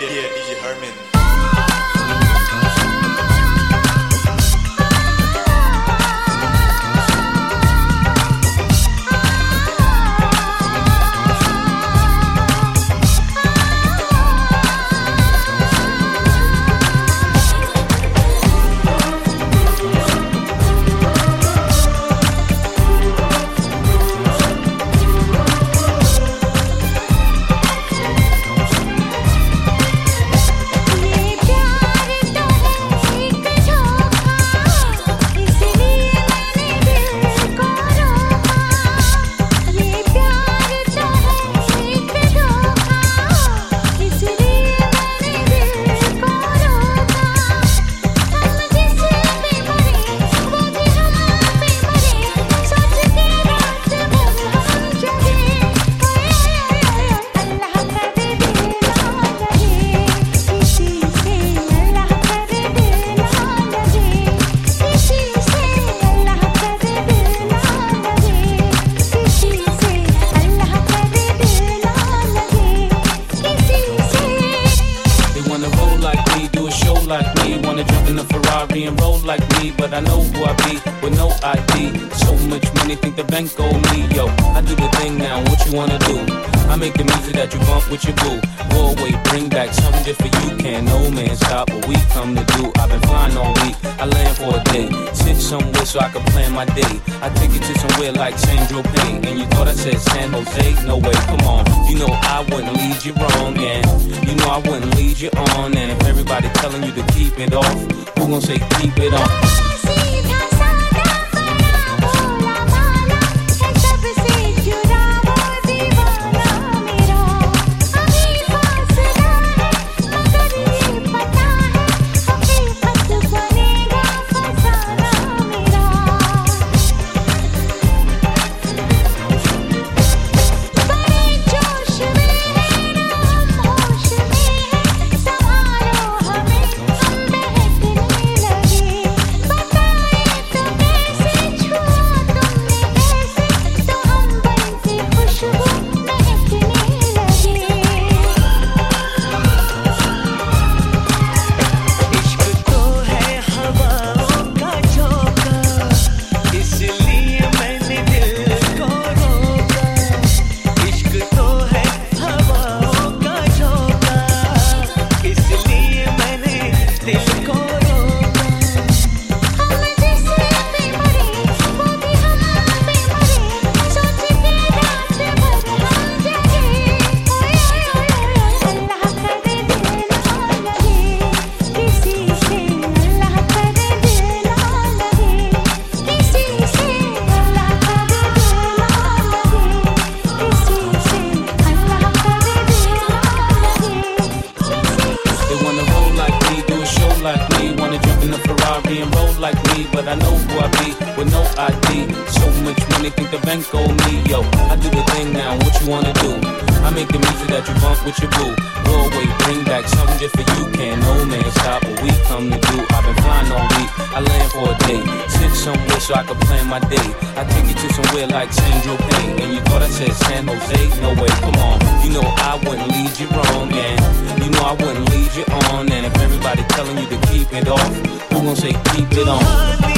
Yeah, DJ Herman. And roll like me, but I know who I be with no ID. So much money, think the bank owe me. Yo, I do the thing now, what you wanna do? I make the music that you bump with your boo. Go away, bring back something just for you. Can't no man stop what we come to do. I've been flying all week, I land for a day. Sit somewhere so I can plan my day. I take it to somewhere like San Tropez. And you thought I said San Jose? No way, come on. You know I wouldn't lead you wrong, and you know I wouldn't lead you on. And if everybody telling you to keep it off, who gon' say keep it on? Like me, but I know who I be with no ID. So much money, think the bank owe me. Yo, I do the thing now, what you wanna do? I make the music that you bump with your boo. Go away, bring back something just for you. Can't no man stop what we come to do. I've been flying all week, I land for a day. Sit somewhere so I can plan my day. I take you to somewhere like San Tropez. And you thought I said San Jose? No way, come on. You know I wouldn't lead you wrong, and you know I wouldn't lead you on. And if everybody telling you to keep it off, who gon' say keep it on?